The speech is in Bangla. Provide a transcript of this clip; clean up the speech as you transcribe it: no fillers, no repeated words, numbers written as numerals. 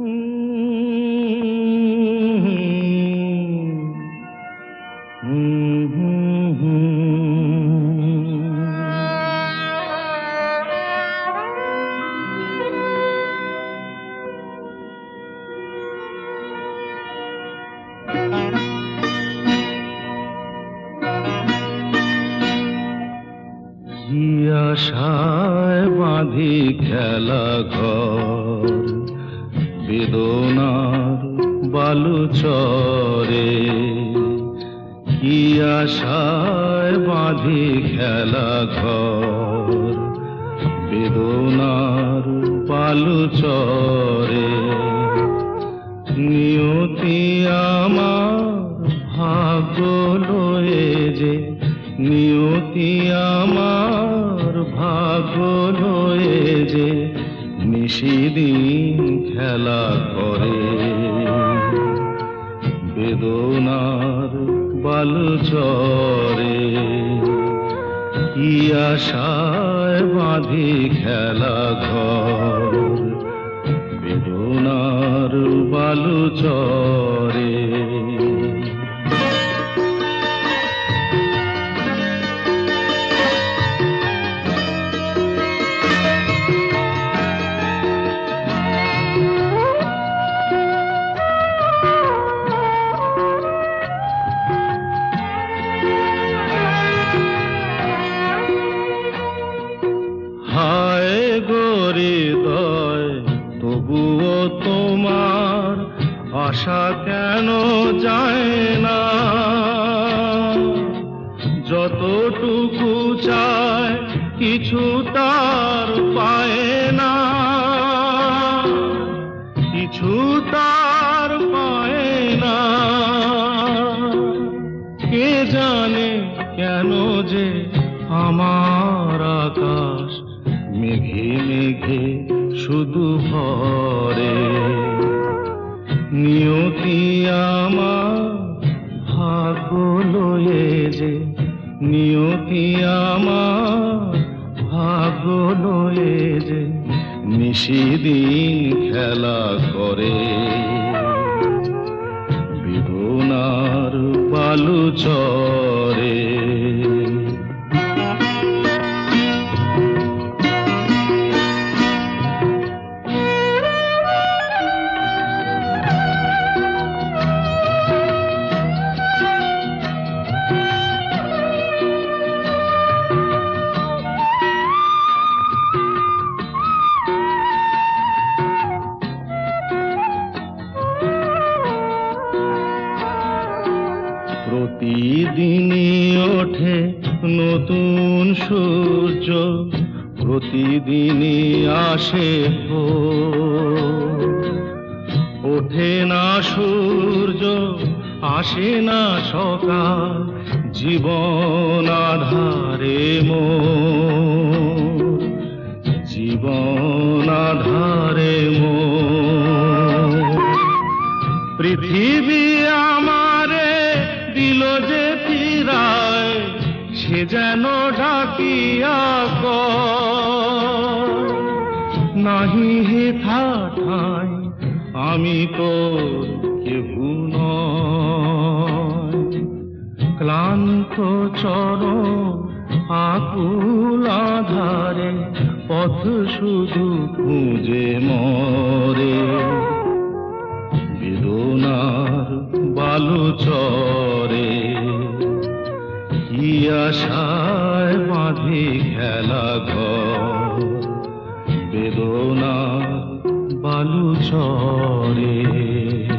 কি আশায় বাঁধি খেলা ঘর বেদনার বালুচরে, কি আশায় বাঁধি খেলা ঘর বেদনার বালুচরে। নিয়তি আমার ভাগ্য লয়ে যে, নিয়তি আমার ভাগ্য লয়ে যে নিশিদিন খেলা করে বেদনার বালুচরে। কি আশায় বাঁধি খেলা ঘর বেদনার বালুচরে। হায় গো হৃদয়, তবুও তোমার আশা কেন যায় না? যতটুকু চায় কিছু তার পায় না, কিছু তার পায় না। কে জানে কেন যে আমার আকাশ মেঘে মেঘে শুধু ভরে। নিয়তি আমার ভাগ্য লয়ে যে, নিয়তি আমার ভাগ্য লয়ে যে নিশিদিন খেলা করে বেদনার বালুচরে। প্রতিদিনই ওঠে নতুন সূর্য, প্রতিদিনই আসে ভোর। ওঠে না সূর্য, আসে না সকাল, জীবন আধারে মোর, জীবন আধারে মোর। পৃথিবী আমারে দিল যে ফিরায়, সে যেন ডাকিয়া কয়, নাহি হেথা ঠাই আমি তোর কেহু নয়। ক্লান্ত চরণ আকুল আধারে পথ শুধু খুঁজে মরে বেদনার বালুচরে। কি আশায় বাঁধি খেলা ঘর বেদনার বালুচরে।